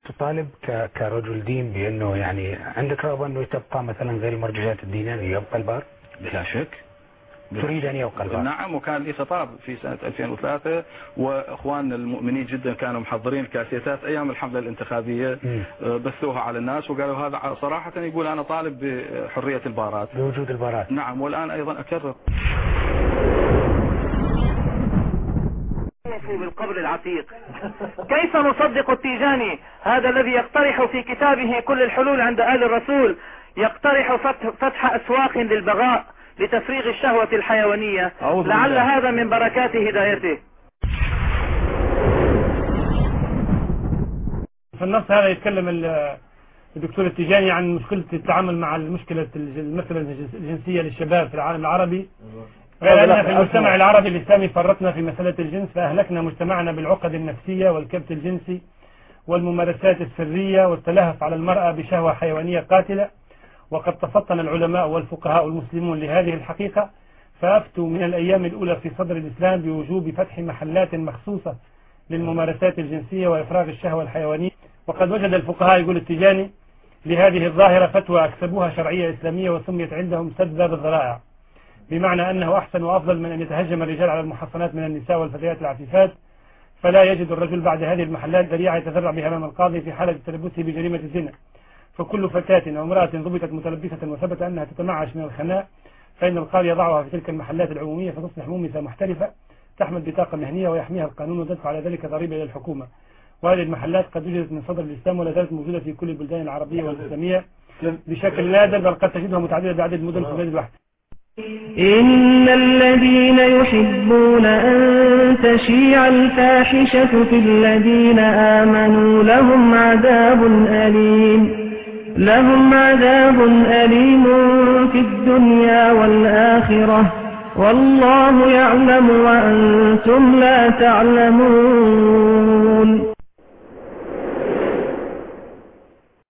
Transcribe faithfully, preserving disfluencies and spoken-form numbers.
تطالب ك- كرجل دين بأنه يعني عندك رغبة أنه تبقى مثلا غير المرجعات الدينية يبقى البار؟ بلا شك. تريد أن يبقى البار؟ نعم، وكان لي خطاب في سنة ألفين وثلاثة وإخواننا المؤمنين جدا كانوا محضرين الكاسيتات أيام الحملة الانتخابية، م. بثوها على الناس وقالوا هذا صراحة يقول أنا طالب بحرية البارات، بوجود البارات. نعم، والآن أيضا أكرر بالقبر العتيق. كيف نصدق التيجاني هذا الذي يقترح في كتابه كل الحلول عند آل الرسول، يقترح فتح, فتح أسواق للبغاء لتفريغ الشهوة الحيوانية، لعل هذا من بركات هدايته. في النص هذا يتكلم الدكتور التيجاني عن مشكلة التعامل مع المشكلة المسألة الجنسية للشباب في العالم العربي. قال أن في المجتمع العربي الإسلامي فرطنا في مسألة الجنس فأهلكنا مجتمعنا بالعقد النفسية والكبت الجنسي والممارسات السرية والتلهف على المرأة بشهوة حيوانية قاتلة. وقد تفطن العلماء والفقهاء المسلمون لهذه الحقيقة فأفتوا من الأيام الأولى في صدر الإسلام بوجوب فتح محلات مخصوصة للممارسات الجنسية وإفراغ الشهوة الحيوانية. وقد وجد الفقهاء، يقول التيجاني، لهذه الظاهرة فتوى أكسبوها شرعية إسلامية وسميت عندهم سد باب الذرائع، بمعنى أنه أحسن وأفضل من أن يتهجم الرجال على المحصنات من النساء والفتيات العفيفات، فلا يجد الرجل بعد هذه المحلات ذريعة يتذرع بها أمام القاضي في حالة تلبسه بجريمة الزنا. فكل فتاة أو امرأة ضبطت متلبسة وثبت أنها تتمعش من الخناء فإن القاضي يضعها في تلك المحلات العمومية فتصبح مؤمسة محترفة تحمل بطاقة مهنية ويحميها القانون وتدفع على ذلك ضريبة إلى الحكومة. وهذه المحلات قد وجدت من صدر الإسلام ولا زالت موجودة في كل البلدان العربية والإسلامية بشكل نادر، بل قد تجدها متعددة بعدد المدن في البلد الواحد. إن الذين يحبون أن تشيع الفاحشة في الذين آمنوا لهم عذاب أليم لهم عذاب أليم في الدنيا والآخرة والله يعلم وأنتم لا تعلمون.